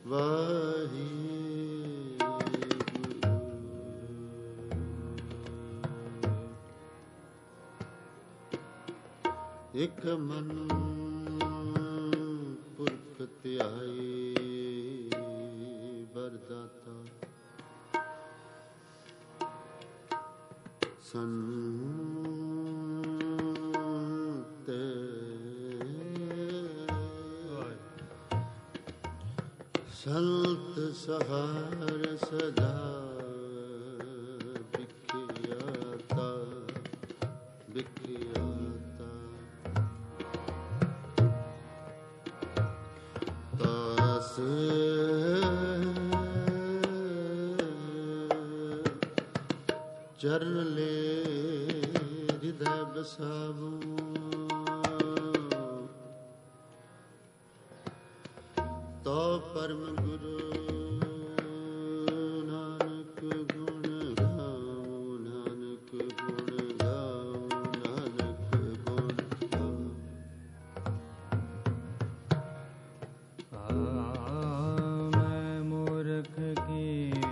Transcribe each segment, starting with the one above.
ਇਕ ਮਨ ਪੁਰਖ ਧਿਆਈ ਵਰਦਾਤਾ ਸੰਤ ਸੰਤ ਸਹਾਰ ਸਦਾ ਵਿਖਿਆਤਾ ਵਿਖਿਆਤਾ ਤਾਸ ਚਰਨ ਲੈ ਹਿਰਦੈ ਬਸਾਵੋ ਤੋ ਪਰਮ ਗੁਰੂ ਨਾਨਕ ਗੁਣ ਗਾਓ ਨਾਨਕ ਗੁਣ ਗਾਓ ਨਾਨਕ ਗੁਣ ਗਾਓ। ਮੈਂ ਮੂਰਖ ਕੀ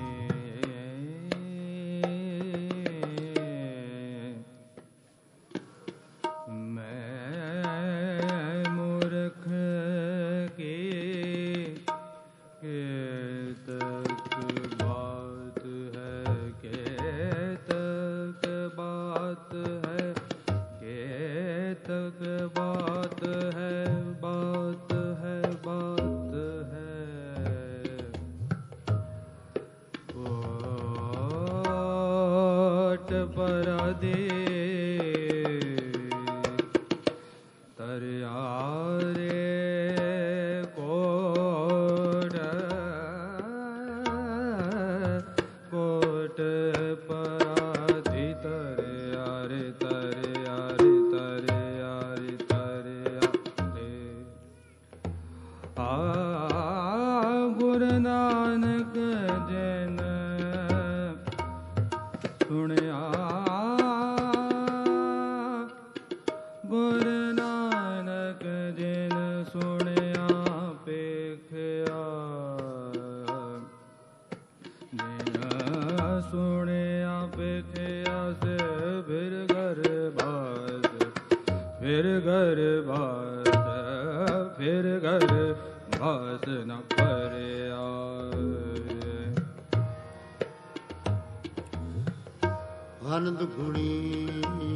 ਆਨੰਦ ਗੁਣੀ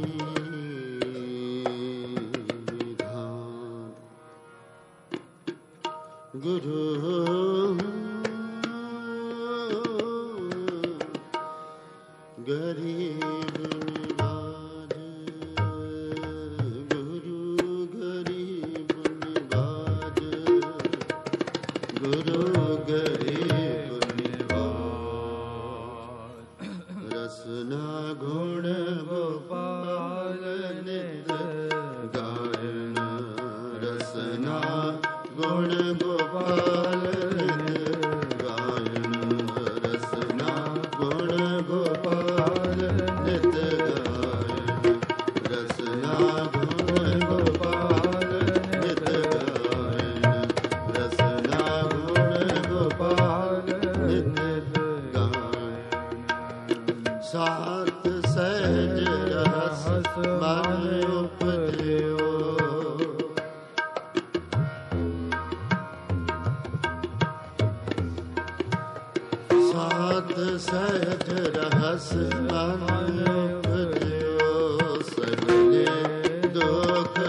ਧਾਮ ਗੁਰੂ ਗਰੀਬ ਨਿਵਾਜ ਗੁਰੂ ਗਰੀਬ ਨਿਵਾਜ ਗੁਰੂ ਗਰੀਬ ਨਿਵਾਜ ਰਸਨਾ ਗੁਣ ਗੋਪਾਲ ਨਿਤ ਗਾਇਨ ਰਸਨਾ ਗੁਣ ਗੋਪਾਲ ਨਿਤ ਗਾਇਨ ਰਸਨਾ ਗੁਣ ਗੋਪਾਲ ਨਿਤ ਗਾਇਨ ਰਸਨਾ ਗੁਣ ਗੋਪਾਲ ਨਿਤ ਗਾਇਨ ਰਸਨਾ ਗੁਣ ਗੋਪਾਲ ਨਿਤ ਗਾਇਨ ਸਾਤ ਸਹਿਜ ਰਸ ਮਨ ਉਪਜਿਓ ਸਾਤ ਸਹਿਜ ਰਹਸ ਮਨ ਉਪਜਿਓ ਸਗਲੇ ਦੁਖ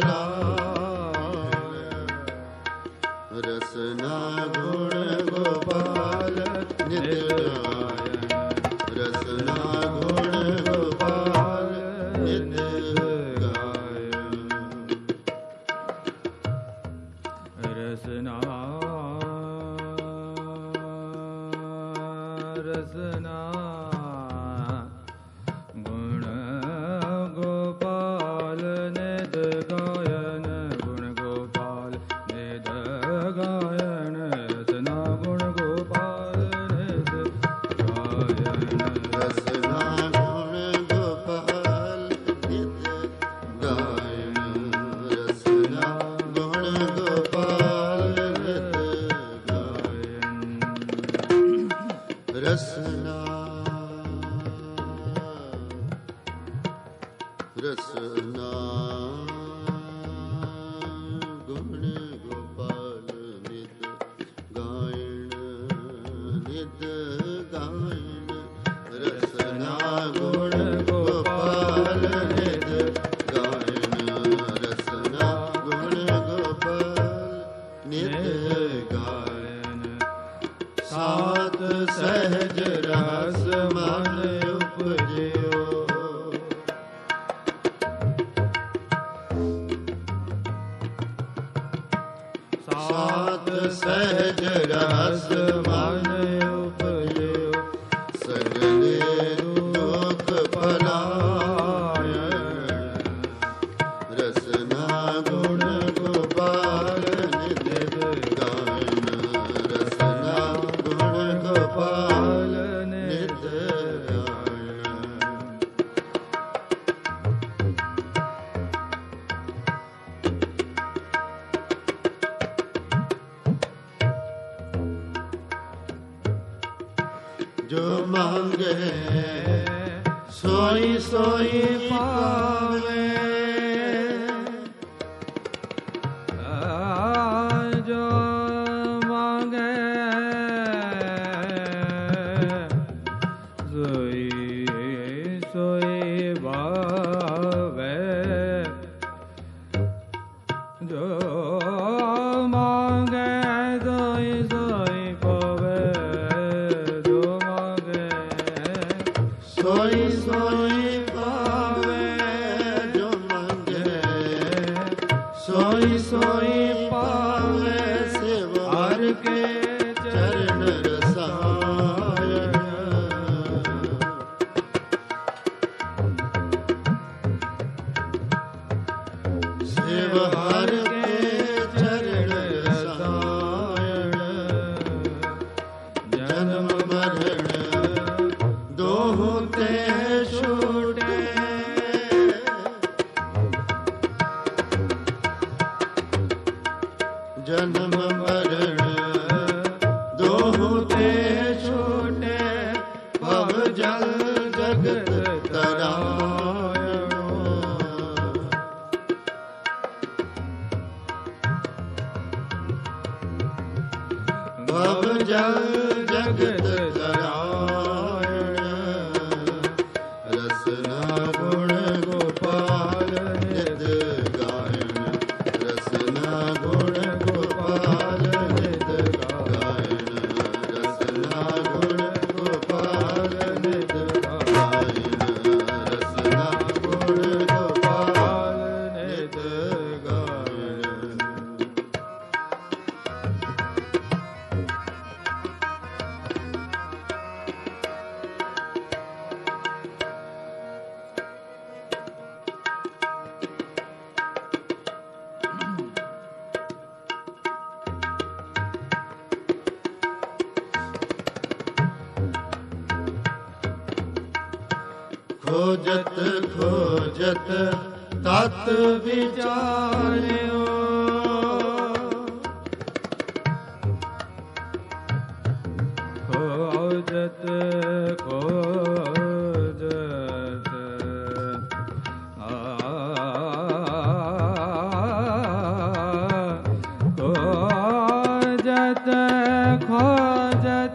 ਪਰਾਇਣ ਰਸਨਾ ਗੁਣ ਗੋਪਾਲ ਨਿਤ ਗਾਇਨ ਰਸਨਾ ਗੁਣ ਗੋਪਾਲ ਨਿਤ ਗਾਇਨ ਰਸਨਾ ਰਸਨਾ ਸਾਤ ਸਹਿਜ ਰਸ ਮਨ ਉਪਜਿਓ, ਸਗਲੇ ਦੁਖ ਭਲਾਇਣ। ਰਸਨਾ ਗੁਣ ਗੋਪਾਲ ਨਿਤ ਗਾਇਨ, ਰਸਨਾ ਗੁਣ ਗੋਪਾਲ ਨਿਤ ਗਾਇਨ। ਜੋ ਮੰਗੇ ਸੋਈ ਸੋਈ ਪਾਵੇ, ਜੋ ਮੰਗੇ ਸੋਈ ਸੋਈ ਪਾਵੇ, ਜੋ ਮੰਗੇ ਸੋਈ ਸੋਈ ਪਾਵੇ, ਜੋ ਮੰਗੇ ਸੋਈ ਸੋਈ ਪਾਵੇ। ਜੋ ਮੰਗੇ ਸੋਈ ਸੋਈ ਪਾਵੇ, ਸਿਵ ਹਰ ਕੇ ਚਰਨ ਰਸਾਇਣ। ਸਿਵ ਹਰ ਕੇ ਚਰਨ ਰਸਾਇਣ। ਜਨਮ ਮਰਨ ਦੋਹੁ ਤੇ ਛੂਟੇ, ਜਨਮ ਮਰਨ ਦੋਹੁ ਤੇ ਛੂਟੇ, ਭਵ ਜਲ ਜਗਤ ਤਰਾਇਣ। ਭਵ ਜਲ ਜਗਤ ਤਰਾਇਣ। ਰਸਨਾ ਗੁਣ ਗੋਪਾਲ ਨਿਤ ਗਾਇਨ, ਰਸਨਾ ਗੁਣ ਗੋਪਾਲ ਨਿਤ ਗਾਇਨ, ਰਸਨਾ ਗੁਣ ਗੋਪਾਲ ਨਿਤ ਗਾਇਨ, ਰਸਨਾ ਗੁਣ ਗੋਪਾਲ ਨਿਤ ਗਾਇਨ। ਖੋਜਤ ਖੋਜਤ ਤਤ ਵਿਚਾਰਿਓ, ਖੋਜਤ ਖੋਜਤ ਖੋਜਤ ਖੋਜਤ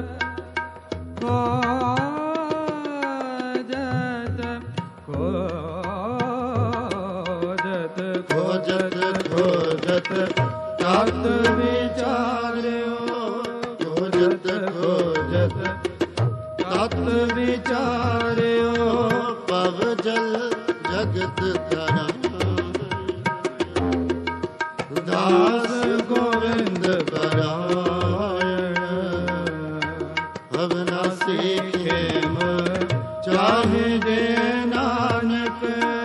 ਖੋਜਤ ਖੋਜਤ ਤਤ ਵਿਚਾਰਿਓ, ਖੋਜਤ ਖੋਜਤ ਤਤ ਵਿਚਾਰਿਓ, ਭਵ ਜਲ ਜਗਤ ਤਰਾਇਣ। ਦਾਸ ਗੋਵਿੰਦ ਪਰਾਇਣ, ਅਵਨਾਸੀ ਖੇਮ ਚਾਹੀਦੇ ਨਾਨਕ।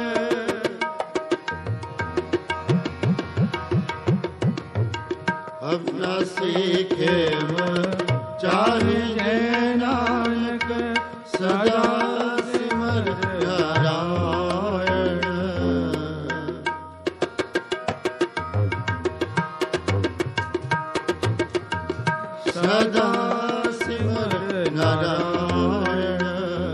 ਅਵਨਾਸੀ ਖੇਮ ਚਾਹੀਦੇ ਨਾਨਕ, ਸਦਾ ਸਿਮਰ ਨਾਰਾਇਣ। ਸਦਾ ਸਿਮਰ ਨਾਰਾਇਣ।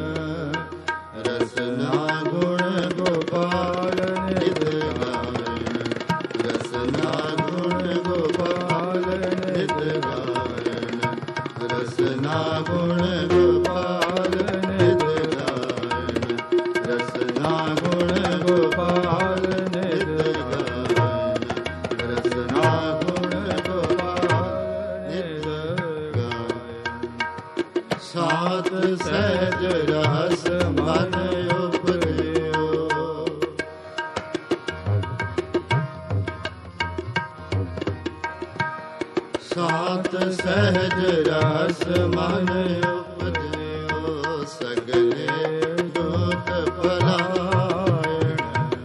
ਰਸਨਾ ਗੁਣ ਗੋਪਾਲ ਨਿਤ ਗਾਇਨ, ਰਸਨਾ ਗੁਣ ਗੋਪਾਲ ਨਿਤ ਗਾਇਨ, ਰਸਨਾ ਗੁਣ ਗੋਪਾਲ ਨਿਤ ਗਾਇਨ, ਰਸਨਾ ਗੁਣ ਗੋਪਾਲ ਨਿਤ ਗਾਇਨ, ਰਸਨਾ ਗੁਣ ਗੋਪਾਲ ਨਿਤ ਗਾਇਨ। ਸਾਤ ਸਹਿਜ ਰਹਸ ਮਨ ਉਪਜਿਓ, एकांत सहज रस मन उपजयो सगले दूत पलायन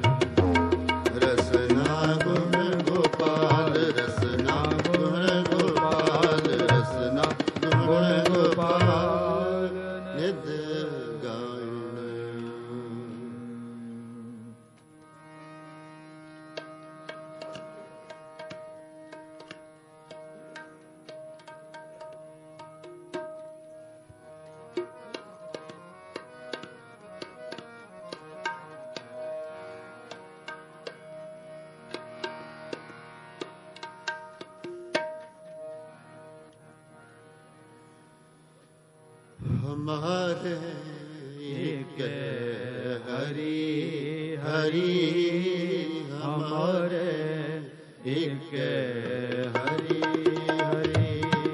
रसना गुण गोपाल रसना गुण गोपाल रसना गुण गोपाल निध गायन। हमारे एक हरि हरि हमारे एक हरि हरि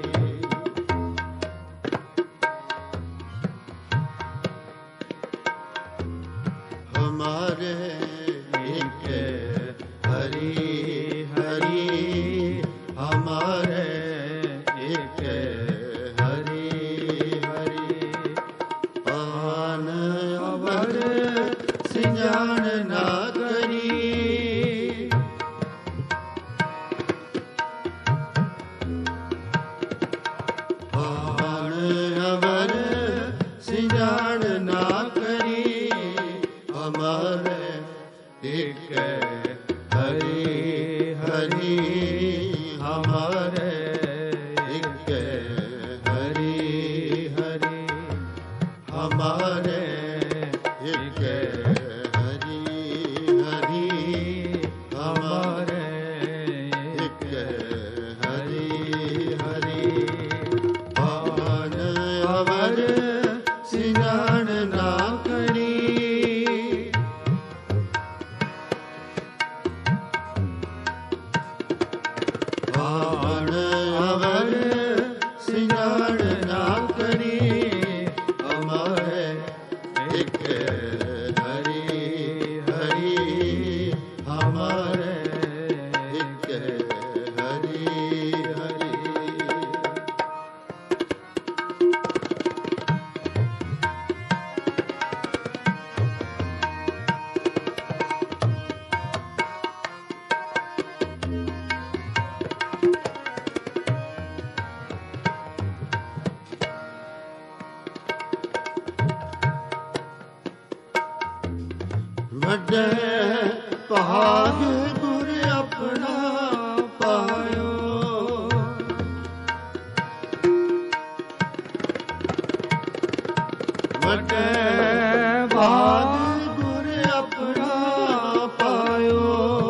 हमारे एक हरि हरि हमारे एक सिंजान ना करी आन अवर सिंजान ना करी हमारे एक हरि हरि हमारे एक हरि हरि हमारे एक वड्डे भाग गुर अपना पायो वड्डे भाग गुर अपना पायो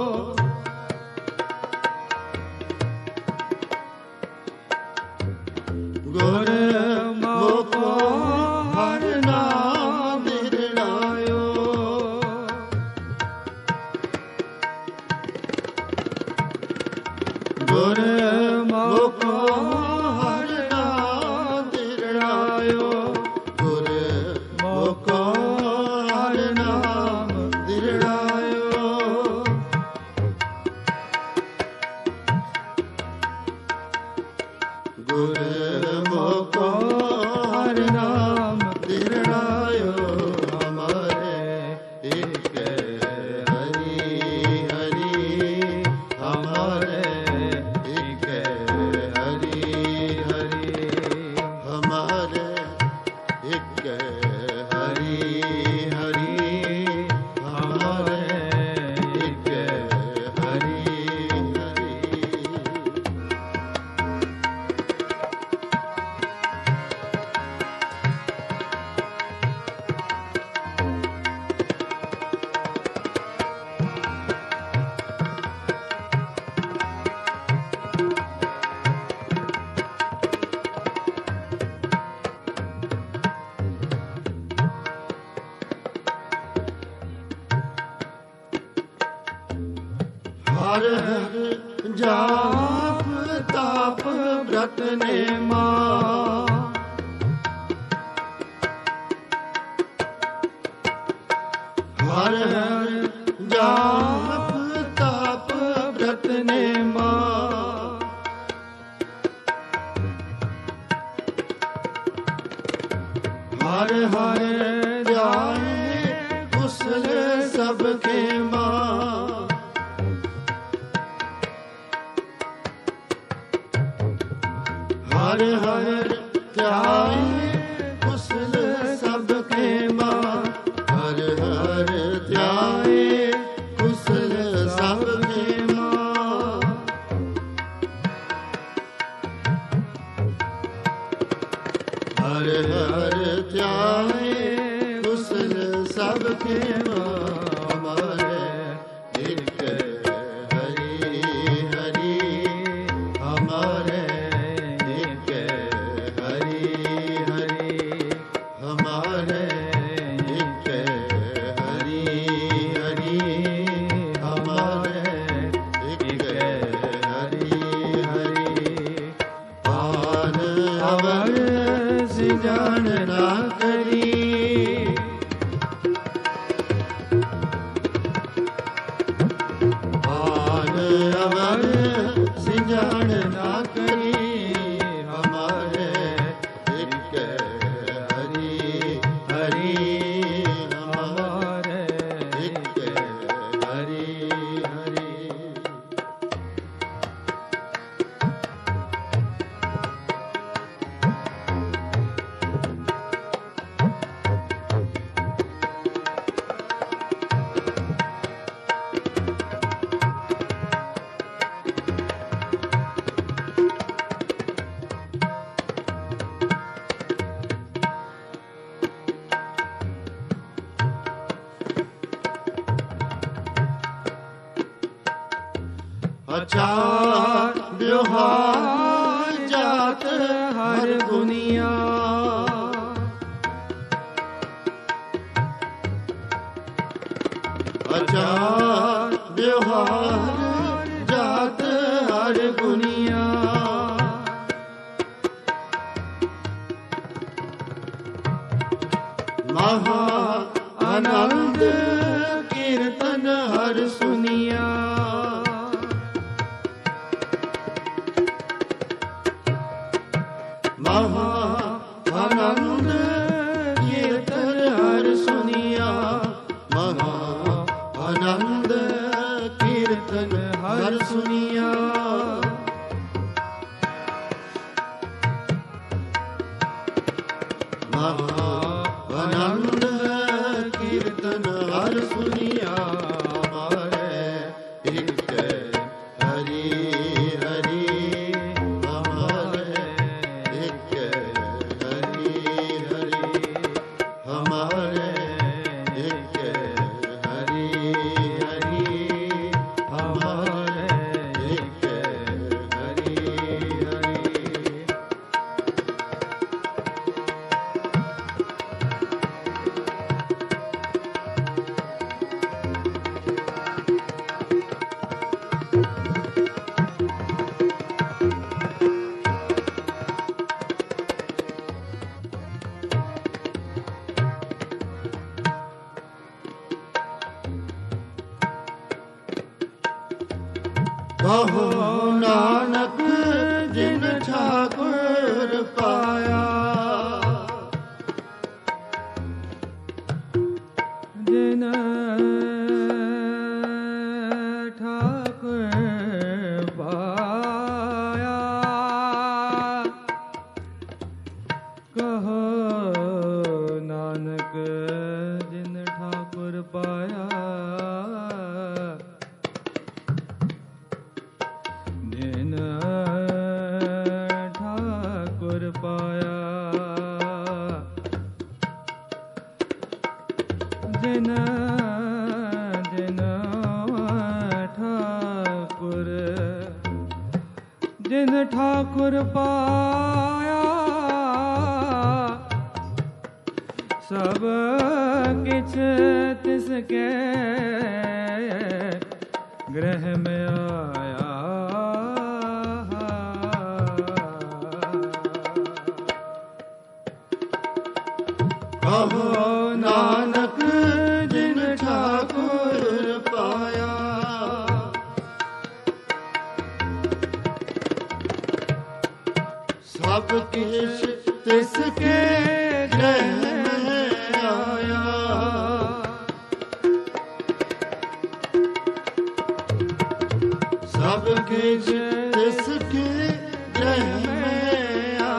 गुर मोको हर नाम दिरणायो गुर मोको हर नाम दिरणायो गुर मोको हर नाम दिरणायो गुर मोको हर नाम दिरणायो हमारे एक हरि हरि हमारे एक हरि हरि हमारे एक हरि हरि हमारे एक हरि हरि हर जाप ताप व्रत ने मां हर जाप ताप व्रत ने मां ਹਰ ਹਰ ਧਿਆਏ ਕੁਸਲ ਸਭ ਖੇਮਾ ਹਰ ਹਰ ਧਿਆਏ ਕੁਸਲ ਸਭ ਖੇਮਾ ਹਰ ਹਰ ਧਿਆਏ ਕੁਸਲ ਸਭ ਖੇਮਾ ਹਮਾਰੇ ਇੱਕ ਹਰੀ ਹਰੀ ਹਮਾਰੇ ਇੱਕ ਹਰੀ ਹਰੀ ਹਮਾਰੇ ਇੱਕ ਹਰੀ ਹਰੀ ਹਮਾਰੇ ਇੱਕ ਹਰੀ ਹਰੀ ਆਨ ਅਵਰ ਸਿਜਾਨ ਨਾ ਕਰੀ ਆਨ ਅਵਰ ਸਿਜਾਨ ਨਾ ਕਰੀ ਹਮਾਰੇ ਇੱਕ ਹਰੀ ਹਰੀ ਹਮਾਰੇ ਇੱਕ ਹਰੀ ਹਰੀ ਆਚਾਰ ਵਿਵਹਾਰ ਜਾਤ ਹਰ ਗੁਨੀਆ ਆਚਾਰ ਵਿਵਹਾਰ ਜਾਤ ਹਰ ਗੁਨੀਆ ਮਹਾ ਆਨੰਦ ਕੀਰਤਨ ਹਰ ਸੁਨੀਆ ਮਹਾ ਆਨੰਦ ਕੀਰਤਨ ਹਰ ਸੁਨੀਆ ਮਹਾ ਆਨੰਦ ਕੀਰਤਨ ਹਰ ਸੁਨੀਆ ਮਹਾ ਆਨੰਦ ਕੀਰਤਨ ਹਰ ਸੁਨੀਆ ਹਮਾਰੇ ਇੱਕ ਹਰੀ ਹਰੀ ਹਮਾਰੇ ਇੱਕ ਹਰੀ ਹਰੀ ਹਮਾਰੇ ਇੱਕ ਹਰੀ ਹਰੀ ਹਮਾਰੇ ਇੱਕ ਹਰੀ ਹਰੀ ਕਹੋ ਨਾਨਕ ਜਿਨ ਠਾਕੁਰ ਪਾਇਆ ਜਿਨ ਠਾਕੁਰ ਪਾਇਆ ਕਹੋ ਨਾਨਕ ਜਿਨ ਠਾਕੁਰ ਪਾਇਆ ਜਿਨ ਠਾਕੁਰ ਪਾਇਆ ਜਿਨ ਠਾਕੁਰ ਪਾਇਆ ਸਭ ਕਿਛ ਤਿਸ ਕੇ ਗ੍ਰਹਿ ਮੈਂ ਆਇਆ ਕਹੋ ਨਾਨਕ ਜਿਨ ਠਾਕੁਰ ਪਾਇਆ ਸਭ ਕਿਛ ਤਿਸ ਕੇ ਗ੍ਰਹਿ ਮੈਂ ਆਇਆ ਸਭ ਕਿਛ ਤਿਸ ਕੇ ਗ੍ਰਹਿ ਮੈਂ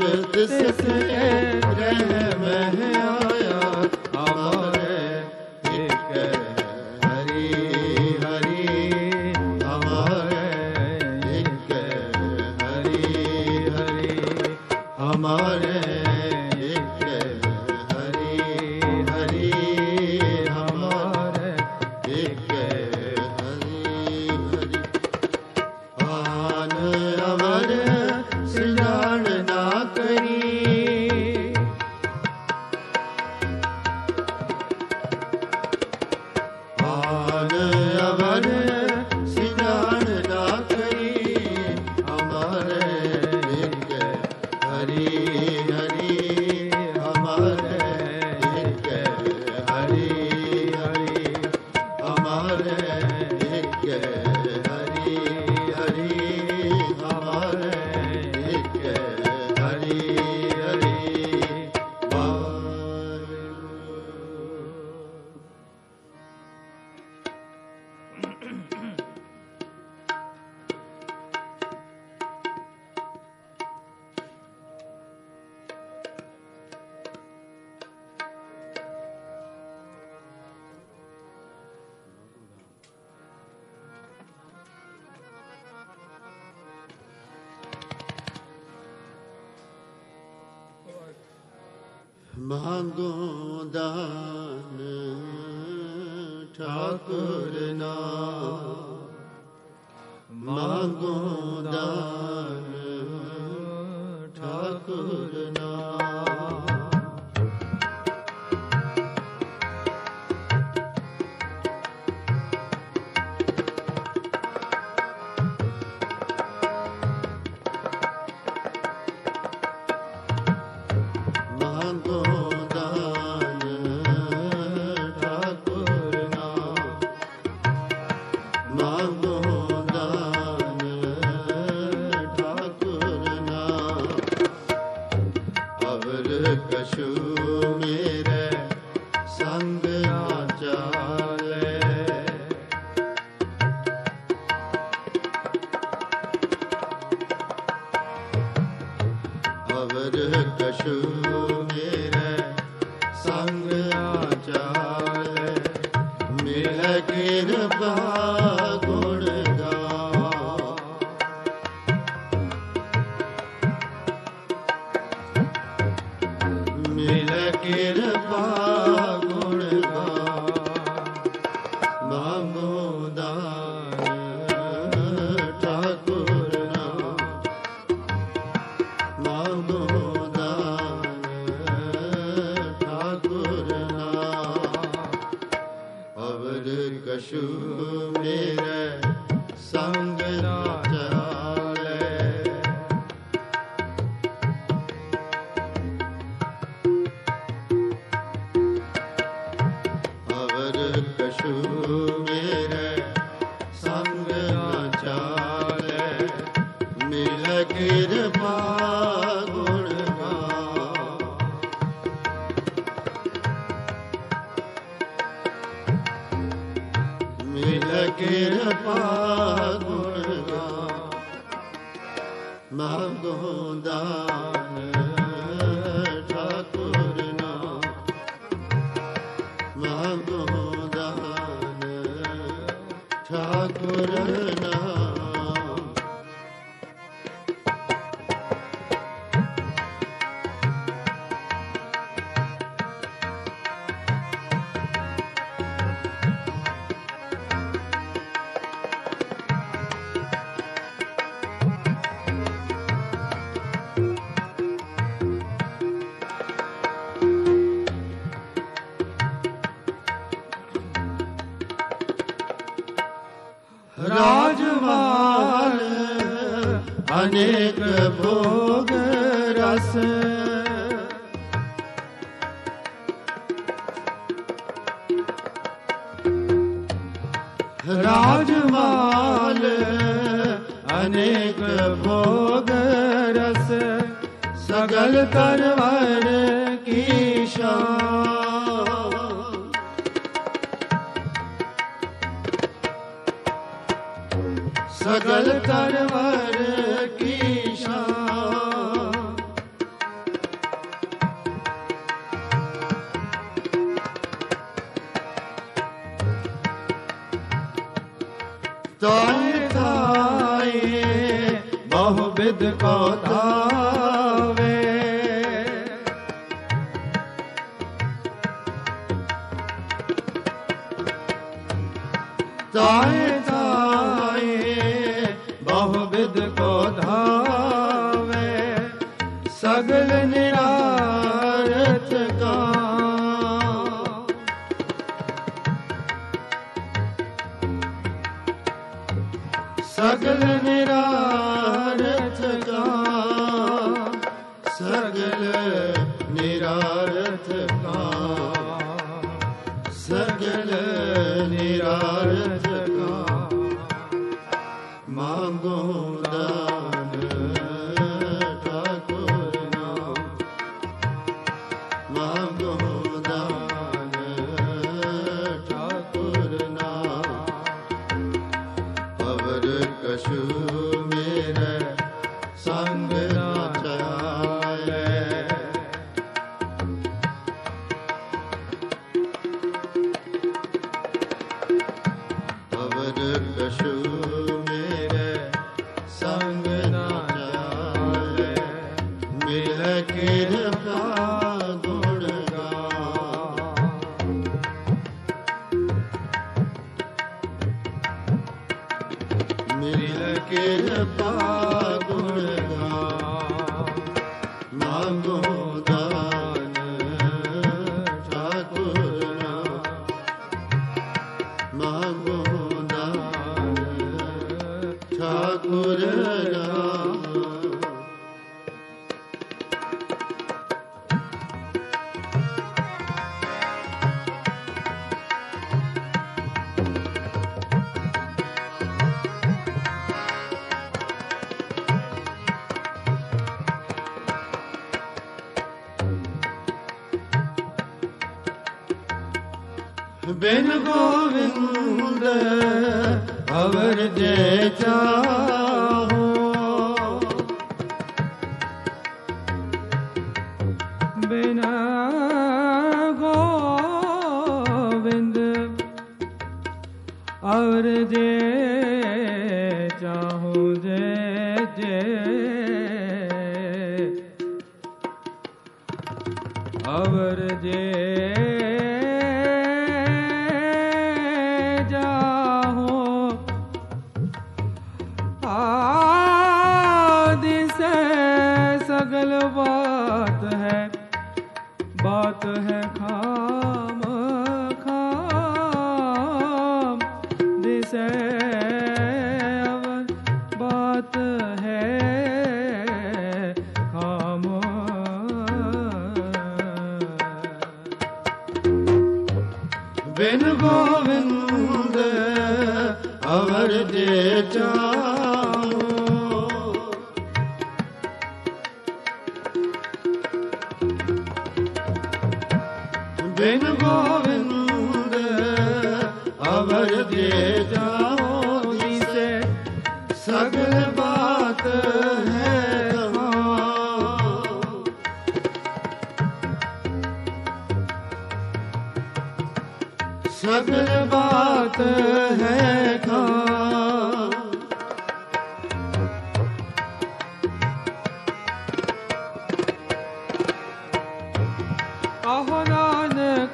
तिसके ग्रह में आया हमारे एक हरि हरि हमारे एक हरि हरि हमारे एक हरि हरि हमारे एक हरि हरि आन अमर सृजन ना करी आन अमर सृजन ना करी हमारे एक हरि हरि हमारे एक हरि हरि हमारे एक हरि हरि हमारे एक हरि हरि मांगो दान ठाकुर ना मांगो दान ठाकुर ना मांगो दान ठाकुर ना मांगो दान ठाकुर ना अवर कछु मेरे संग ना चाले अवर कछु मेरे संग ना चाले मिल कृपा गुण गा मिल कृपा गुण गा मांगो दान ठाकुर ना मांगो दान ठाकुर ना अवर कछु मेरे संग ना चाले अवर कछु मेरे संग ना चाले मिल कृपा गुण गा मिल कृपा गुण गा मांगो दान ठाकुर ना मांगो दान ठाकुर ना राजमाल अनेक भोग रस राजमाल अनेक भोग रस सगल तरवर की शान सगल तरवर की शान ਤਾਏ ਤਾਏ ਬਹੁ ਬਿਦ ਕੋ ਧਾਵੇ। ਤਾਏ ਤਾਏ ਬਹੁ ਬਿਦ ਕੋ ਧਾਵੇ, ਸਗਲ ਨਿਰਾਰਥ ਕਾ। ਸਗਲ ਨਿਰਾਰਥ ਕਾ, ਸਗਲ ਨਿਰਾਰਥ ਕਾ, ਸਗਲ ਨਿਰਾਰਥ ਕਾ। ਮਾਂਗੋ ਦਾਨ ਠਾਕੁਰ ਨਾਮ, ਮਾਂਗੋ ਦਾਨ ਠਾਕੁਰ ਨਾਮ। ਅਵਰ ਕਛੂ ਮੇਰੇ ਸੰਗ ਨਾ ਚਾਲੇ, ਅਵਰ ਕਛੂ ਮੇਰੇ ਸੰਗ ਨਾ ਚਾਲੇ। ਮਿਲ ਕਿਰਪਾ ਗੁਣ ਗਾ, ਮਿਲ ਕਿਰਪਾ ਗੁਣ ਗਾ। ਮਾਂਗੋ ਦਾਨ ਠਾਕੁਰ ਨਾਮ, ਮਾਂਗੋ ਦਾਨ ਠਾਕੁਰ ਨਾਮ। ਬਿਨ ਗੋਵਿੰਦ ਅਵਰ ਜੇ ਚਾਹੋ, ਬਿਨ ਗੋਵਿੰਦ ਅਵਰ ਜੇ ਚਾਹੋ। ਜੇ ਜੇ ਅਵਰ ਜੇ सगल बात है खाम खाम। दिसे अवर बात है खाम। बिन गोविंद अवर जे चाहो, बिन गोविंद अवर जे जाओ। जिसे सगल बात है खाम, सगल बात है खाम। आहो नानक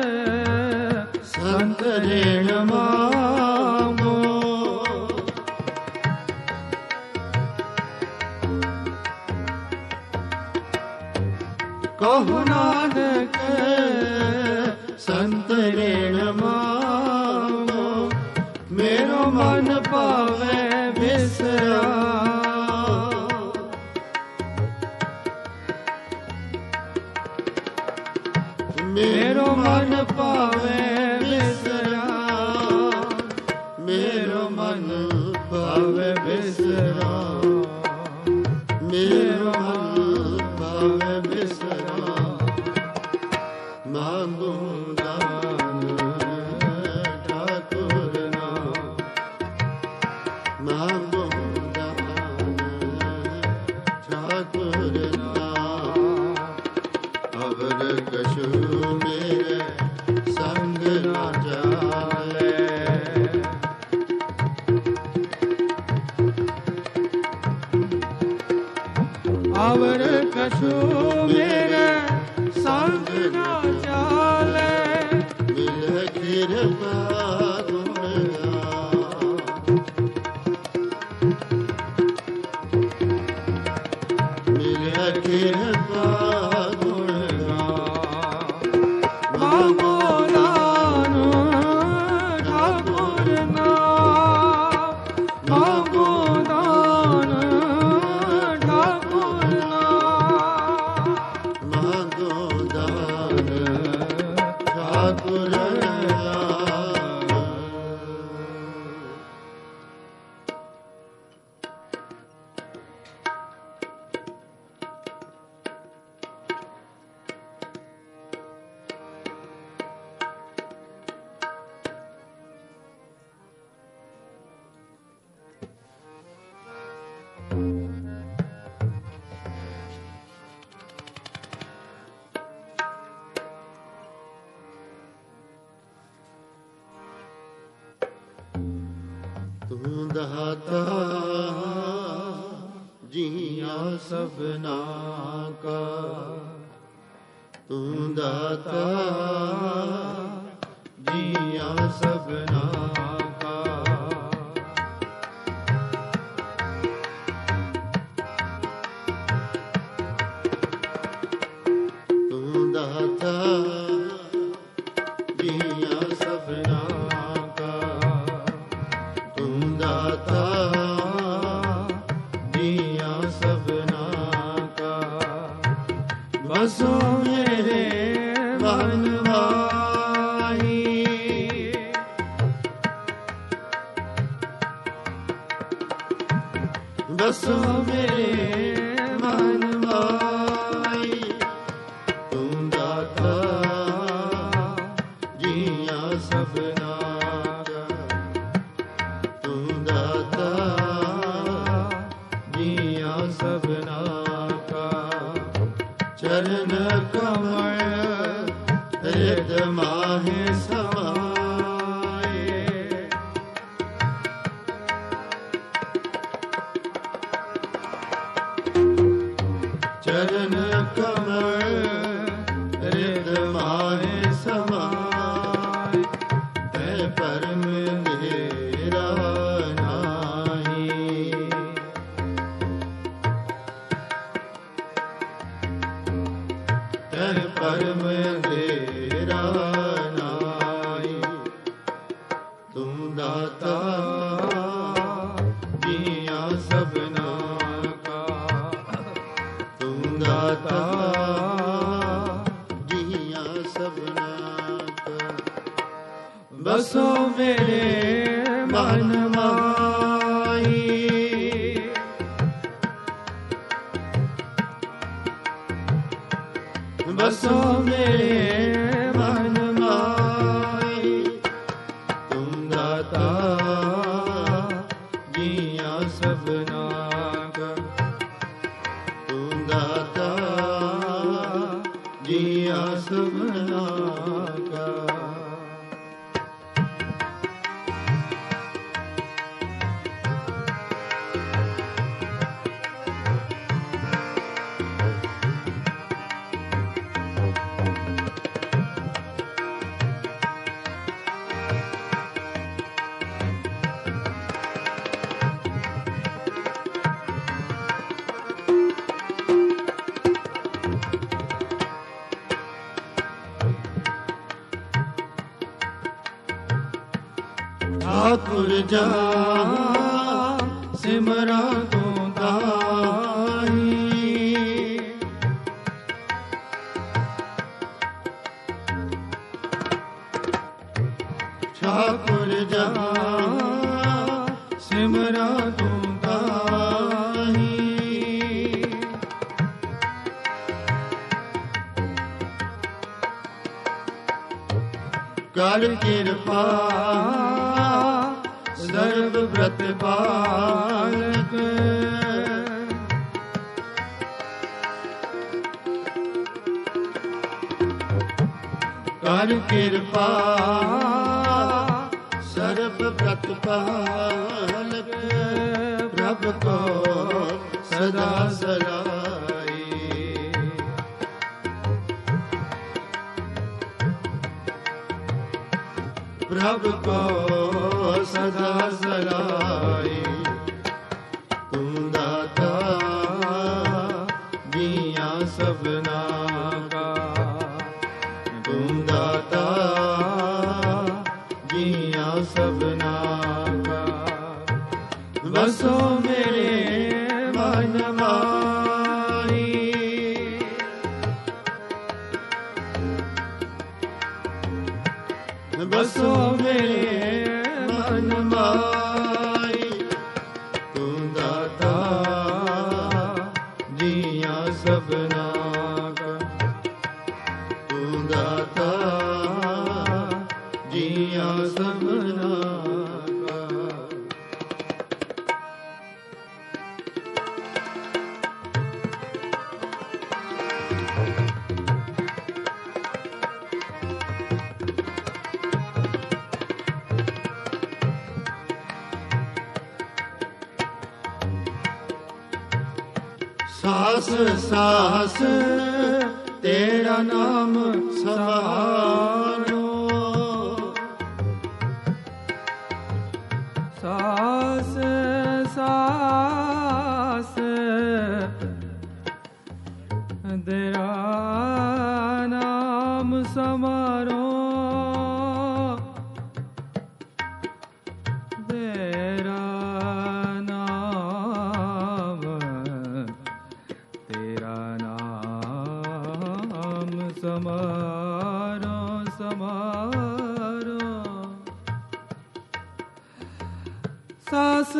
संत ऋण मांगो, कहो नानक संत ऋण मांगो। मेरो मन पावे बिसरा, मेरो मन पावे बिसरा, मेरो मन पावे बिसरा, मेरो मन पावे बिसरा। मांगो दान ठाकुर नाम, मांगो दान ठाकुर नाम। अवर कछु मेरे संग ਅਵਰ ਕਛੂ ਮੇਰੇ ਸੰਗ ਨਾ ਚਾਲੇ ਮਿਲ ਕਿਰਪਾ ਤੂੰ ਦਾਤਾ ਜੀਆਂ ਸਭਨਾ ਕਾ ਤੂੰ ਦਾਤਾ ਜੀਆਂ ਸਭਨਾ ਕਾ ਤੂੰ ਦਾਤਾ ਜੀਆਂ ਸਭਨਾ ਬਸੋ ਮੇਰੇ ਮਨ ਮਾਹੀ ਬਸੋ ਮੇਰੇ ਮਨ ਮਾਹੀ ਤੂੰ ਦਾਤਾ ਜੀਆਂ ਸਭਨਾ ਕਾ ਤੂੰ ਦਾਤਾ ਜੀਆਂ ਸਭਨਾ ਚਰਨ ਕਮਲ ਰਿਦ ਮਾਹੇ ਸਮਾਏ ਚਰਨ ਕਮਲ ਰਿਦ ਮਾਹੇ ਸਮਾਏ ਤੈ ਪਰਮ ਮੇਰਾ ਨਾਹੀ ਤੈ ਪਰਮ ਤੇਰਾ ਨਾਈ ਤੂੰ ਦਾਤਾ ਜੀਆਂ ਸਭਨਾ ਕਾ ਤੂੰ ਦਾਤਾ ਜੀਆਂ ਸਭਨਾ ਕਾ ਬਸੋ ਮੇਰੇ ਮਨ ਮਾਹੀ ਬਸੋ ਮੇਰੇ ਮਨ ਮਾਹੀ ਤੂੰ ਦਾਤਾ ਜੀਆਂ ਸਭਨਾ ਕਾ ਤੂੰ ਦਾਤਾ ਜੀਆਂ ਸਭਨਾ ਕਾ ਠਾਕੁਰ ਜਾ ਸਿਮਰਾ ਤੂੰ ਦਾਈ ਠਾਕੁਰ ਜਾ ਸਿਮਰਾ ਤੂੰ ਦਾਈ ਕਰ ਕਿਰਪਾ ਸਰਬ ਬ੍ਰਤ ਪਾਲਕ ਕਰ ਕਿਰਪਾ ਸਰਬ ਬ੍ਰਤ ਪਾਲਕ ਪ੍ਰਭ ਕੋ ਸਦਾ ਸਲਾਹ ਪ੍ਰਭ ਕੋ ਸਦਾ ਸਲਾਈ। ਤੂੰ ਦਾਤਾ ਜੀਆਂ ਸਭਨਾ ਕਾ, ਤੂੰ ਦਾਤਾ ਜੀਆਂ ਸਭਨਾ ਕਾ। ਵਸੋ ਮੇਰੇ ਮਨ ਮਾਈ, ਵਸੋ ਮੇਰੇ ਮਨ ਮਾਈ। ਤੂੰ ਦਾਤਾ ਜੀਆਂ ਸਭਨਾ ਕਾ, ਤੂੰ ਦਾਤਾ ਜੀਆਂ ਸਭਨਾ ਕਾ। ਸਾਸ ਸਾਸ ਤੇਰਾ ਨਾਮ ਸਮਾਰੋ, ਸਾਸ ਸਾਸ ਤੇਰਾ ਨਾਮ ਸਮਾਰੋ, ਤੇਰਾ ਸਮਾਰੋ ਸਮਾਰੋ। ਸਾਸ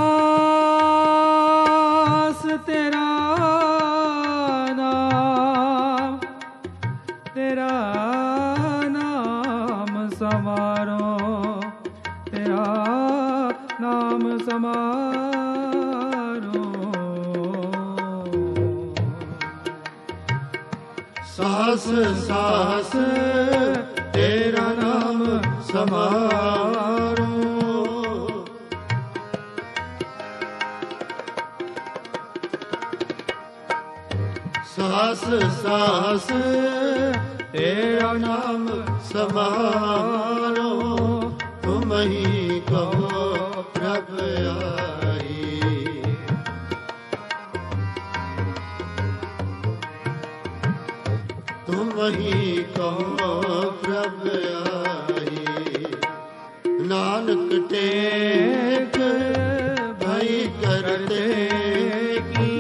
ਸਾਸ ਤੇਰਾ ਨਾਮ, ਤੇਰਾ ਨਾਮ ਸਮਾਰੋ, ਤੇਰਾ ਨਾਮ ਸਮਾਰੋ। ਸਾਸ ਸਾਸ ਤੇਰਾ ਨਾਮ ਸਮਾਰੋ, ਸਾਸ ਸਾਸ ਤੇਰਾ ਨਾਮ ਸਮਾਰੋ। ਤੁਮ ਹੀ ਕਹੋ ਪ੍ਰਭ ਆਈ, ਤੁਮ ਹੀ ਕਹੋ ਪ੍ਰਭ ਆਈ। ਨਾਨਕ ਟੇਕ ਭਈ ਕਰਤੇ ਕੀ,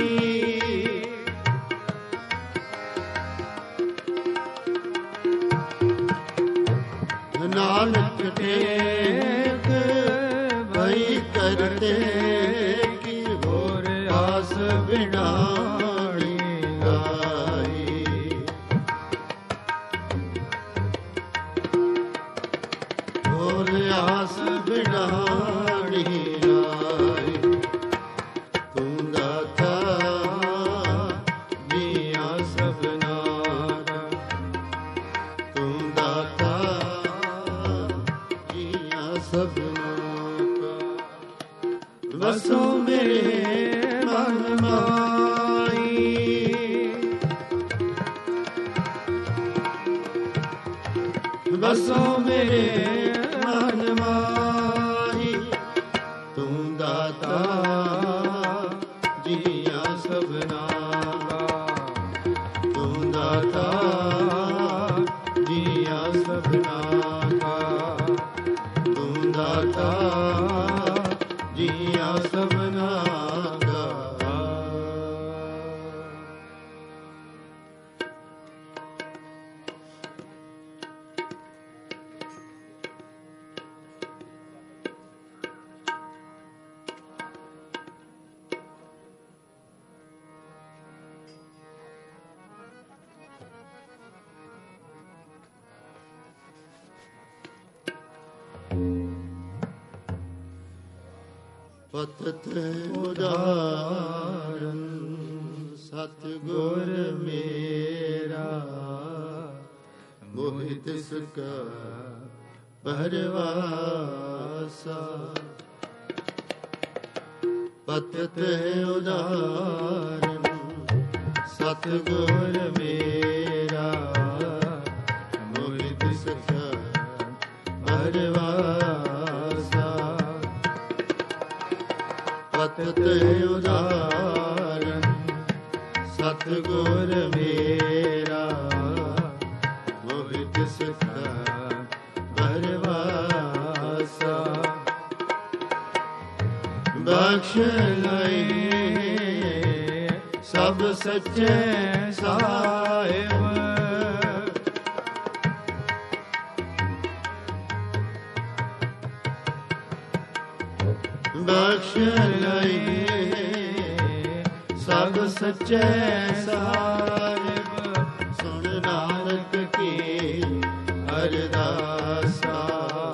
ਨਾਨਕ ਟੇਕ ਭਈ ਕਰਤੇ ਕੀ। ਹੋਰ ਆਸ ਬਿਨਾਣੀ ਗਾਈ, ਹੋਰ ਆਸ ਬਿਨਾਣੀ ਆਈ। ਤੂੰ ਦਾਤਾ ਜੀਆਂ ਸਭਨਾ ਕਾ, ਤੂੰ ਦਾਤਾ ਜੀਆਂ ਸਭਨਾ ਕਾ। ਵਸੋ ਮੇਰੇ ਮਨ ਮਾਈ, ਵਸੋ ਮੇਰੇ ਮਨ ਮਾਈ। ਤੂੰ ਦਾਤਾ ਜੀਆਂ ਸਭਨਾ ਕਾ, ਤੂੰ ਦਾਤਾ ਜੀਆਂ ਸਭਨਾ ਕਾ, ਤੂੰ ਦਾਤਾ ਜੀਆਂ ਸਭਨਾ ਕਾ। ਪਤਿਤ ਉਦਾਰਨ ਸਤਿਗੁਰ ਮੇਰਾ, ਮੋਹਿ ਤਿਸ ਕਾ ਪਰਵਾਸਾ। ਪਤਿਤ ਉਦਾਰਨ ਸਤਿਗੁਰ ਮੇਰਾ, ਮੋਹਿ ਤਿਸ ਕਾ ਪਰਵਾਸਾ ਪਤਿਤ ਉਦਾਰਨ ਸਤਿਗੁਰ ਮੇਰਾ ਮੋਹਿ ਤਿਸ ਕਾ ਪਰਵਾਸਾ ਬਖਸ਼ ਲਏ ਸਭ ਸੱਚੇ ਸਾਹਿਬ ਬਖਸ਼ ਲਏ ਸਭ ਸੱਚੇ ਸਾਹਿਬ ਸੁਣ ਨਾਨਕ ਕੀ ਅਰਦਾਸਾ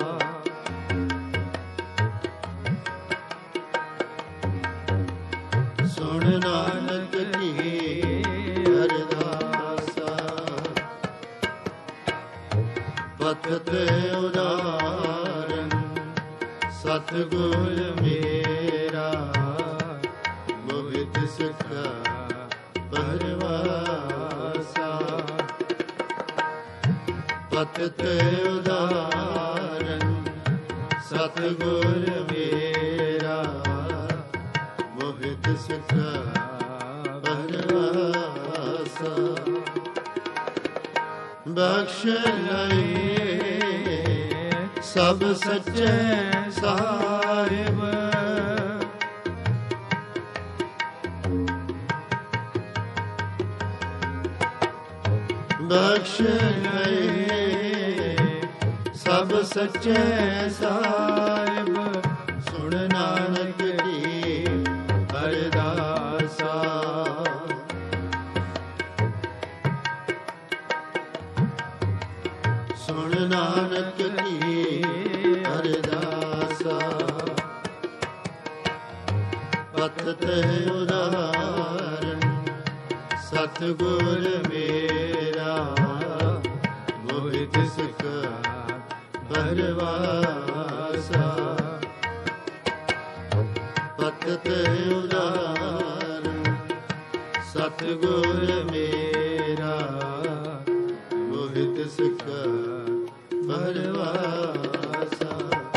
ਸੁਣ ਨਾਨਕ ਕੀ ਅਰਦਾਸਾ ਪਤਿਤ ਉਦਾਰਨ ਸਤਿਗੁਰ ਮੇਰਾ ਮੋਹਿ ਤਿਸ ਕਾ ਪਰਵਾਸਾ ਪਤਿਤ ਉਦਾਰਨ ਸਤਿਗੁਰ ਮੇਰਾ ਮੋਹਿ ਤਿਸ ਕਾ ਪਰਵਾਸਾ ਬਖਸ਼ ਲਏ ਸਭ ਸੱਚੇ ਸਾਹਿਬ ਬਖਸ਼ ਲਏ ਸਭ ਸੱਚੇ ਸਾਹਿਬ ਸੁਣ ਨਾਨਕ ਦੀ ਅਰਦਾਸਾ ਸੁਣ ਨਾਨਕ ਦੀ ਅਰਦਾਸਾ ਪਤਿਤ ਉਦਾਰਨ ਸਤਿਗੁਰ ਮੇਰਾ ਮੋਹਿ ਤਿਸ ਕਾ ਪਰਵਾਸਾ ਪਤਿਤ ਉਦਾਰਨ ਸਤਿਗੁਰ ਮੇਰਾ ਮੋਹਿ ਤਿਸ ਕਾ ਪਰਵਾਸਾ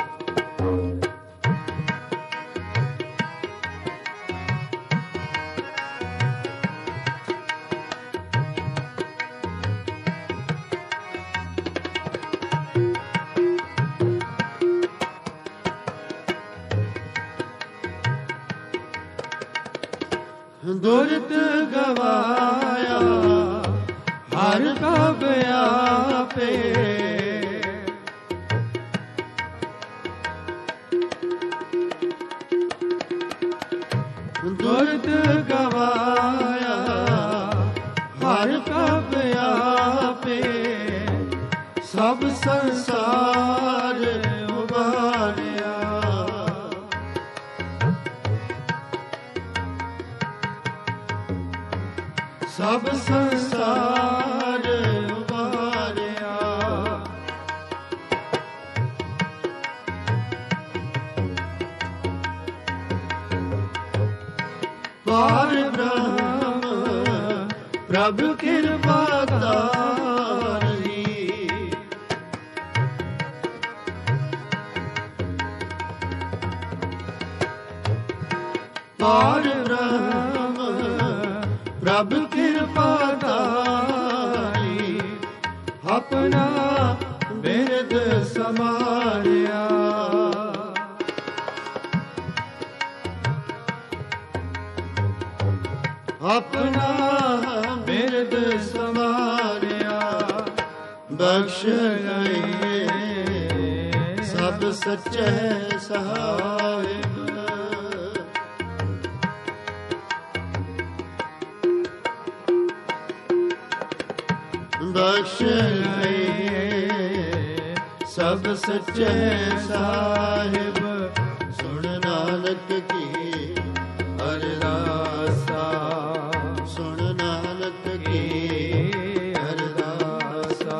ਦੁਰਤ ਗਵਾਇਆ ਹਰ ਕਬ ਆਪੇ ਦੁਰਤ ਗਵਾਇਆ ਹਰ ਕਬ ਆਪੇ ਸਭ ਸੰਸਾਰ ਉਬਾਰਿਆ ਸਭ ਸੰਸਾਰ ਉਬਾਰਿਆ ਪਾਰ ਬ੍ਰਹਮ ਪ੍ਰਭ ਕਿਰਪਾ ਧਾਰੀ ਪਾਰ ਬ੍ਰਹਮ ਪ੍ਰਭ ਕਿਰਪਾ ਧਾਰੀ ਆਪਣਾ ਬਿਰਦ ਸਮਾਰਿਆ ਆਪਣਾ ਬਿਰਦ ਸਮਾਰਿਆ ਬਖਸ਼ ਲਏ ਸਭ ਸੱਚੇ ਸਾਹਿਬ ਬਖਸ਼ ਲਏ ਸਭ ਸੱਚੇ ਸਾਹਿਬ ਸੁਣ ਨਾਨਕ ਕੀ ਅਰਦਾਸਾ ਸੁਣ ਨਾਨਕ ਕੀ ਅਰਦਾਸਾ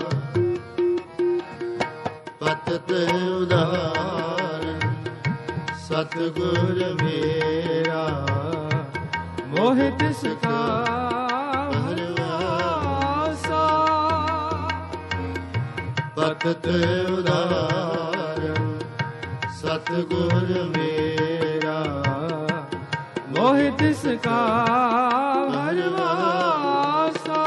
ਪਤਿਤ ਉਦਾਰਨ ਸਤਿਗੁਰ ਮੇਰਾ ਮੋਹਿ ਤਿਸ ਕਾ ਪਤਿਤ ਉਦਾਰਨ ਸਤਿਗੁਰ ਮੇਰਾ, ਮੋਹਿ ਤਿਸ ਕਾ ਹਰਵਾਸਾ।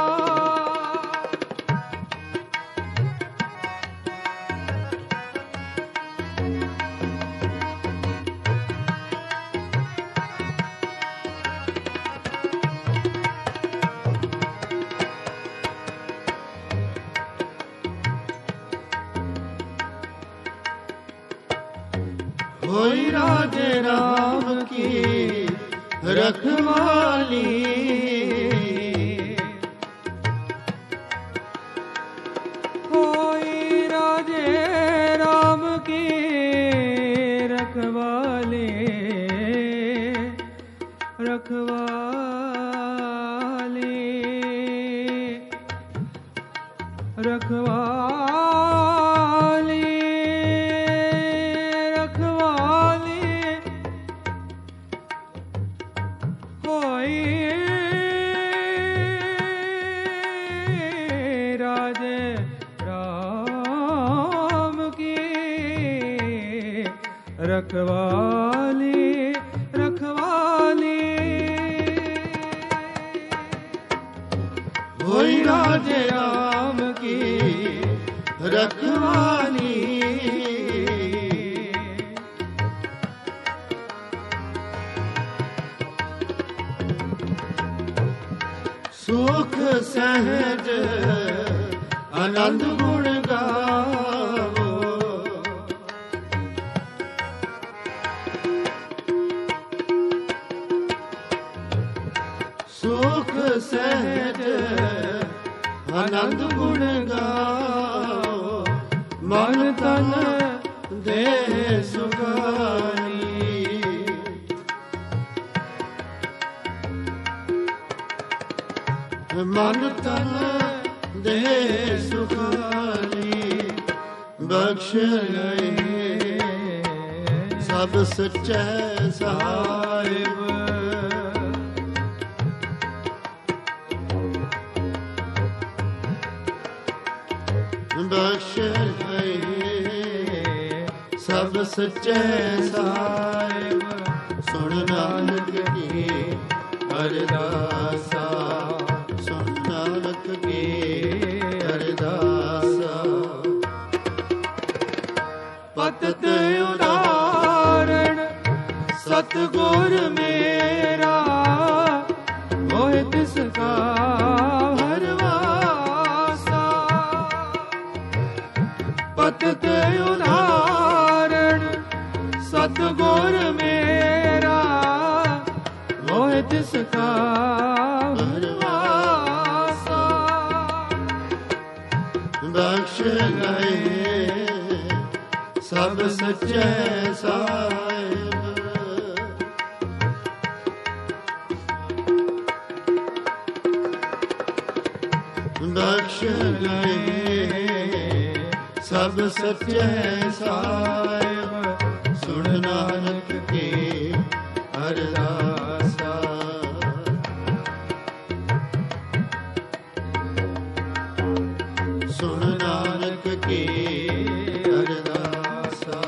ਹੋਈ ਰਾਜੇ ਰਾਮ ਕੀ ਰਖਵਾਲੀ, ਹੋਈ ਰਾਜੇ ਰਾਮ ਕੀ ਰਖਵਾਲੀ, ਰਖਵਾਲੀ, ਰਖਵਾਲੀ, ਰਖਵਾਲੀ ਹੋਈ ਰਾਜੇ ਰਾਮ ਕੀ ਰਖਵਾਲੀ, ਰਖਵਾਲੀ ਹੋਈ ਰਾਜੇ ਰਾਮ ਕੀ ਰਖਵਾਲੀ। ਸੁਖ ਸਹਿਜ ਆਨੰਦ ਗੁਣ ਗਾਵੋ, ਸੁਖ ਸਹਿਜ ਆਨੰਦ ਗੁਣ ਗਾਵੋ, ਮਨ ਤਨ ਦੇਹ ਸੁਖਾਨੀ। ਮਨ ਤਨ ਦੇਹ ਸੁਖਾਨੀ, ਬਖਸ਼ ਲਏ ਸਭ ਸੱਚੇ ਸਾਹਿਬ। ਬਖਸ਼ ਲਏ ਸਭ ਸੱਚੇ ਸਾਹਿਬ, ਸੁਣ ਨਾਨਕ ਕੀ ਅਰਦਾਸਾ, ਸੁਣ ਨਾਨਕ ਕੀ ਅਰਦਾਸਾ। ਪਤਿਤ ਉਦਾਰਨ ਸਤਿਗੁਰ ਮੇਰਾ, ਮੋਹਿ ਤਿਸ ਕਾ ਹਰਵਾਸਾ। ਪਤਿਤ ਉਦਾਰਨ ਸਤਿਗੁਰ ਮੇਰਾ, ਮੋਹਿ ਤਿਸ ਕਾ ਹਰਵਾਸਾ। ਬਖਸ਼ ਲਏ ਸਭ ਸੱਚੇ ਸਾਹਿਬ। ਬਖਸ਼ ਲਏ ਸਭ ਸੱਚੇ ਸਾਹਿਬ, ਸੁਣ ਨਾਨਕ ਕੀ ਅਰਦਾਸਾ। ਸੁਣ ਨਾਨਕ ਕੀ ਅਰਦਾਸਾ।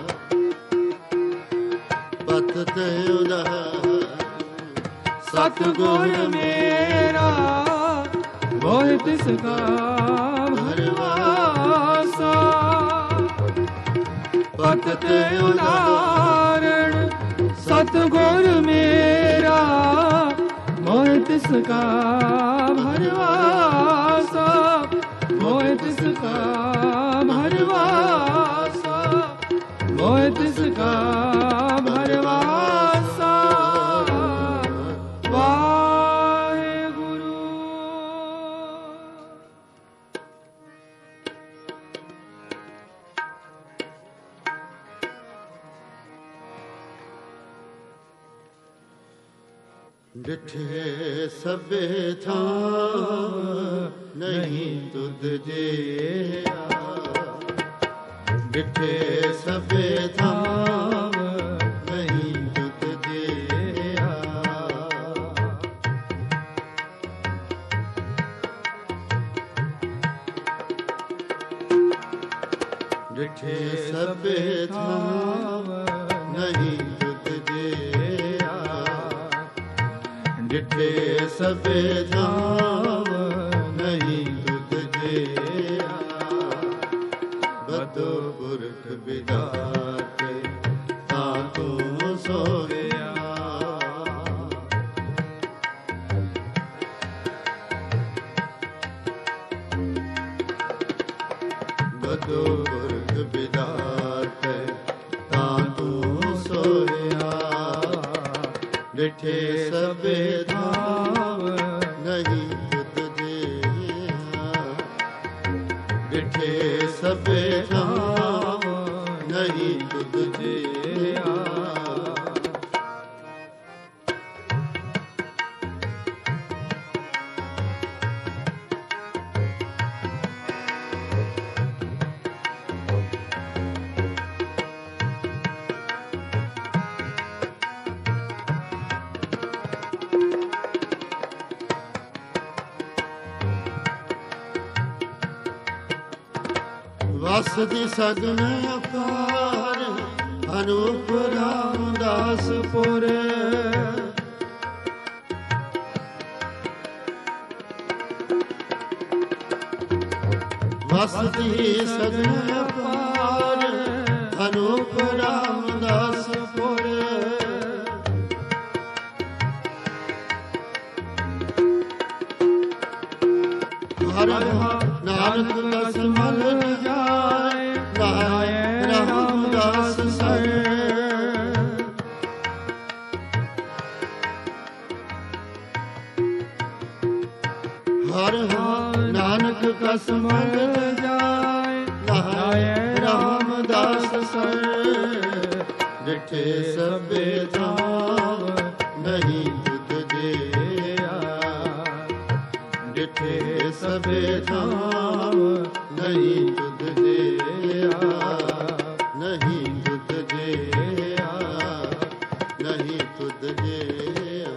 ਪਤਿਤ ਉਦਾਰਨ ਸਤਿਗੁਰ ਮੇਰਾ, ਮੋਹਿ ਤਿਸ ਕਾ ਹਰਵਾਸਾ। ਪਤਿਤ ਉਦਾਰਨ ਸਤਿਗੁਰ ਮੇਰਾ, ਮੋਹਿ ਤਿਸ ਕਾ ਹਰਵਾਸਾ। ਮੋਹਿ ਤਿਸ ਕਾ ਹਰਵਾਸਾ, ਮੋਹਿ ਤਿਸ ਕਾ ਹਰਵਾਸਾ। ਵਾਹਿਗੁਰੂ। ਡਿਠੇ ਸਭੇ ਥਾਂ ਨਹੀਂ ਤੁਧ ਜਿਹਾ, ਡਿਠੇ ਸਭੇ ਥਾਂ ਨਹੀਂ ਤੁਧ ਜਿਹਾ। ਡਿਠੇ ਸਭੇ ਥਾਮ ਨਹੀਂ ਤੁਧ ਜਿਆ ਡਿਠੇ ਸਭੇ ਥਾਮ ਨਹੀਂ ਤੁਧ ਜਿਆ ਬਦੋ ਪੁਰਖ ਵਿਦਾਤੇ ਤਾਂ ਤੂੰ ਸੋਇਆ ਬਦੋ ਪੁਰਖ ਵਿਦਾਤੇ ਤਾਂ ਤੂੰ ਸੋਇਆ ਡਿਠੇ ਸਭੇ ਥਾਮ ਨਹੀਂ ਤੁਧ ਜਿਆ ਡਿਠੇ ਸਭੇ ਥਾਮ ਨਹੀਂ ਤੁਧ ਜਿਆ ਵਸਦੀ ਸਗਨ ਅਪਾਰ ਅਨੂਪ ਰਾਮਦਾਸ ਪੁਰ ਵਸਦੀ ਸਗਨ ਅਪਾਰ ਅਨੂਪ ਰਾਮਦਾਸ ਪੁਰ ਹਰ ਨਾਨਕ ਲਸਮਲ ਜਾਏ ਲਾਏ ਰਾਮਦਾਸ ਸਰ ਹਰ ਨਾਨਕ ਕਸਮਲ ਜਾਏ ਲਾਏ ਰਾਮਦਾਸ ਸਰ ਡਿਠੇ ਸਭੇ ਥਾਮ ਨਹੀਂ ਤੁਧ ਜਿਆ ਡਿਠੇ ਸਭੇ ਥਾਮ ਨਹੀਂ ਤੁਧ ਜਿਆ ਨਹੀਂ ਤੁਧ ਜਿਆ ਨਹੀਂ ਤੁਧ ਜਿਆ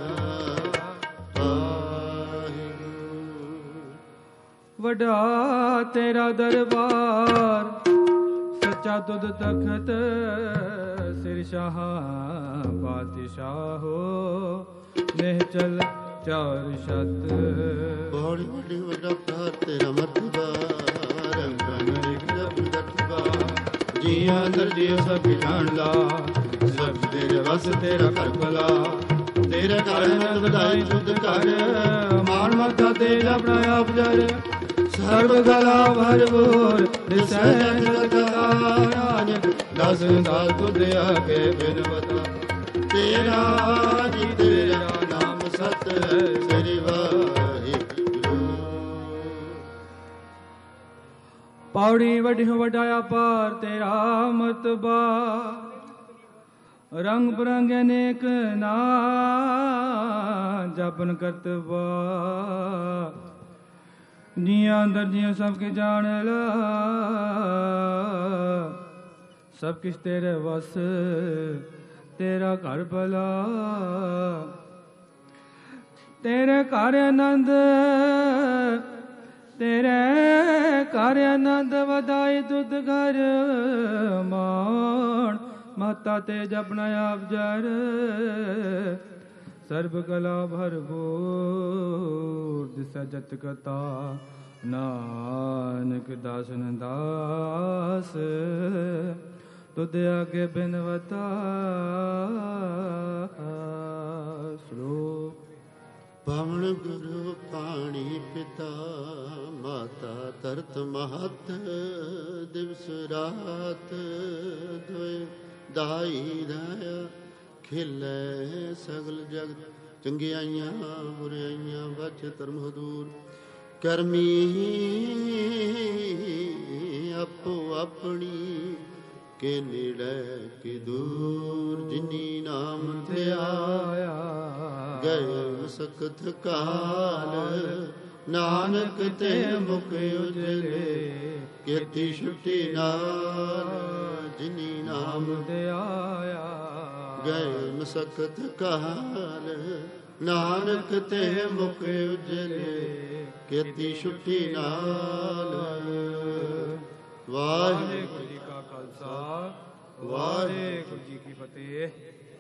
ਵੱਡਾ ਤੇਰਾ ਦਰਬਾਰ ਸੱਚਾ ਤੁਧ ਤਖਤ ਸਿਰ ਸ਼ਾਹ ਪਾਤਸ਼ਾਹੋ ਨਿਹਚਲ ਚਾਰ ਛਤ ਬੜੀ ਵੱਡੀ ਵੱਡਾ ਪ੍ਰਾਰ ਤੇਰਾ ਮਰਤਬਾ ਰੰਗ ਰੰਗ ਨਿਗਮ ਦਟਬਾ ਜੀਆਂ ਦਰ ਜੀਉ ਸਭ ਜਾਣਦਾ ਸਭ ਤੇਰੇ ਵਸ ਤੇਰਾ ਘਰ ਭਲਾ ਤੇਰੇ ਘਰ ਮੈਂ ਵਧਾਈ ਤੁਧ ਕਰ ਮਾਨ ਮੱਥਾ ਤੇ ਆਪਣਾ ਆਪ ਜਰ ਸਰਬ ਗਲਾ ਭਰਪੂਰ ਦਿਸੈ ਜਗਤਾਰਾਜ ਦਸ ਦਾਲ ਤੁਧ ਆਗੇ ਬਿਨਵਤਾ ਤੇਰਾ ਜੀ ਤੇਰਾ ਨਾਮ ਸਤ ਹੈ ਸ੍ਰੀ ਵਾਹਿਗੁਰੂ ਪੌੜੀ ਵੱਡੀ ਵਡਾਇਆ ਪਾਰ ਤੇਰਾ ਮਰਤਬਾ ਰੰਗ ਬਰੰਗ ਅਨੇਕ ਨਾ ਜਪਨ ਕਰਤਬਾ ਜੀਆਂ ਅੰਦਰ ਜੀਉ ਸਭ ਕੇ ਜਾਣ ਲਾ ਸਭ ਕਿਛ ਤੇਰੇ ਵਸ ਤੇਰਾ ਘਰ ਭਲਾ ਤੇਰੇ ਘਰ ਆਨੰਦ ਤੇਰੇ ਘਰ ਆਨੰਦ ਵਧਾਈ ਤੁਧ ਘਰ ਮਾਣ ਮਾਤਾ ਤੇ ਜਪਨਾ ਆਪ ਜਰ ਸਰਬ ਕਲਾ ਭਰਪੂਰ ਦਿਸੈ ਜਤ ਕਤਾ ਨਾਨਕ ਦਾਸਨ ਦਾਸ ਤੁਧ ਆਗੇ ਬਿਨਵਤਾ ਸ਼ਲੋਕ ਪਵਨ ਗੁਰੂ ਪਾਣੀ ਪਿਤਾ ਮਾਤਾ ਤਰਤ ਮਹਤ ਦਿਵਸ ਰਾਤ ਦੋਇ ਦਾਈ ਦਇਆ ਖਿਲੇ ਸਗਲ ਜਗਤ ਚੰਗਿਆਈਆਂ ਬੁਰਾਈਆਂ ਬਚ ਧਰਮ ਹਦੂਰ ਕਰਮੀ ਆਪੋ ਆਪਣੀ ਕੇ ਨੇੜੇ ਕਿ ਦੂਰ ਜਿਨੀ ਨਾਮ ਧਿਆਇਆ ਗਏ ਸਕਤ ਕਾਲ ਨਾਨਕ ਤੇ ਮੁਖ ਉਜਲੇ ਕੀਤੀ ਛੁੱਟੀ ਨਾਲ ਜਿਨੀ ਨਾਮ ਧਿਆਇਆ ਗਏ ਮਸਕਤ ਕਾਲ ਨਾਨਕ ਤੇ ਮੁਖ ਉਜਲੇ ਕੀਤੀ ਛੁੱਟੀ ਨਾਲ ਵਾਹਿਗੁਰੂ ਜੀ ਕਾ ਖਾਲਸਾ ਵਾਹਿਗੁਰੂ ਜੀ ਕੀ ਫਤਿਹ।